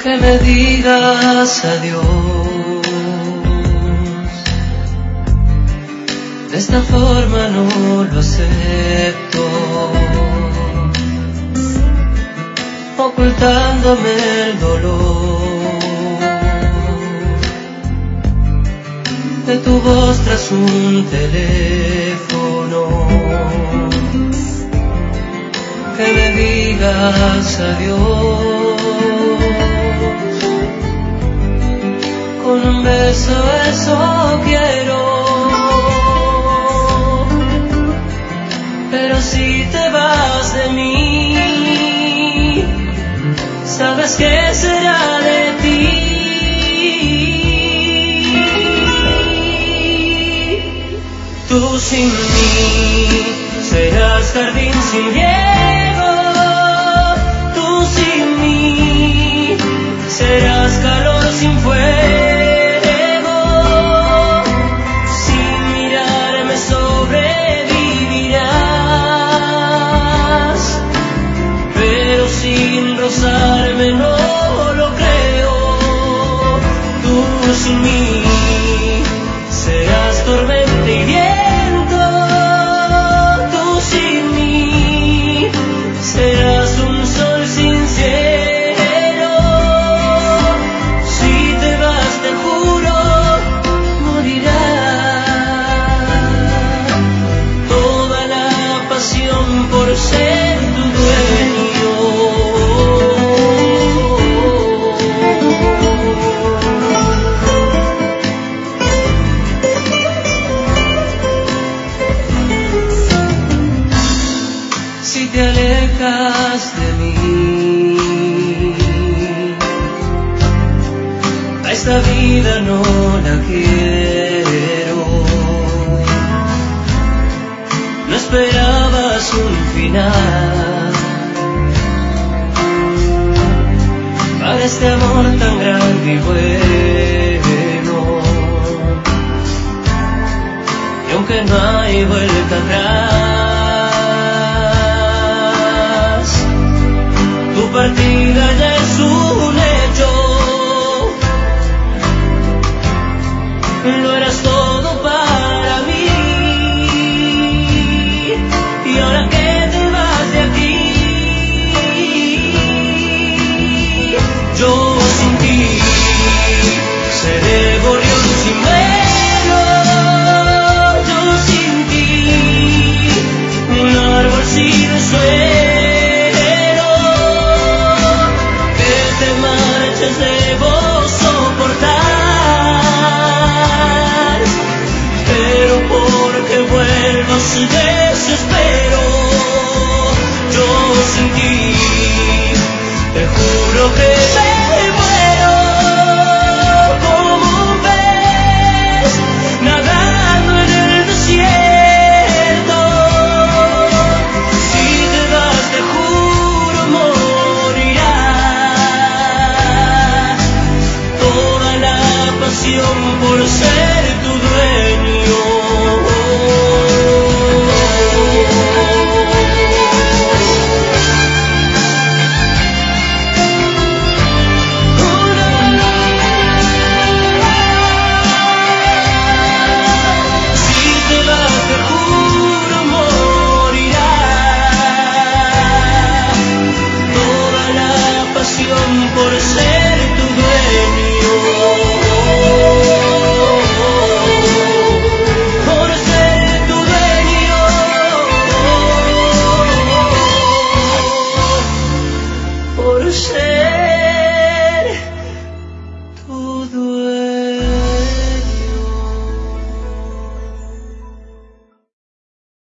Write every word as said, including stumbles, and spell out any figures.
que me digas adiós. De esta forma no lo acepto, ocultándome el dolor de tu voz tras un teléfono. Que me digas adiós con un beso, eso quiero. Pero si te vas de mí, ¿sabes qué será de ti? Tú sin mí serás jardín sin riego, tú sin mí serás calor sin fuego, sin mirarme sobrevivirás, pero sin rozarme no lo creo. Tú sin mí serás tormenta y viento, tú sin mí serás un sol sin cielo. Si te vas te juro morirá toda la pasión por ser tu dueño. Si te alejas de mí, a esta vida no la quiero. No esperabas un final para este amor tan grande y bueno, y aunque no hay vuelta atrás, tu partida ya es un hecho. Lo eras todo para mí, y ahora que te vas de aquí, yo sin ti seré gorrión sin vuelo. Yo sin ti un árbol sin suelo. Que te marches debo soportar, pero porque vuelvas desespero. Yo sin ti te juro que me muero como un pez nadando en el desierto. Si te vas te juro morirá toda la pasión por ser tu dueño. Si te vas te juro morirá toda la pasión por ser tu dueño. Por ser tu dueño. Por ser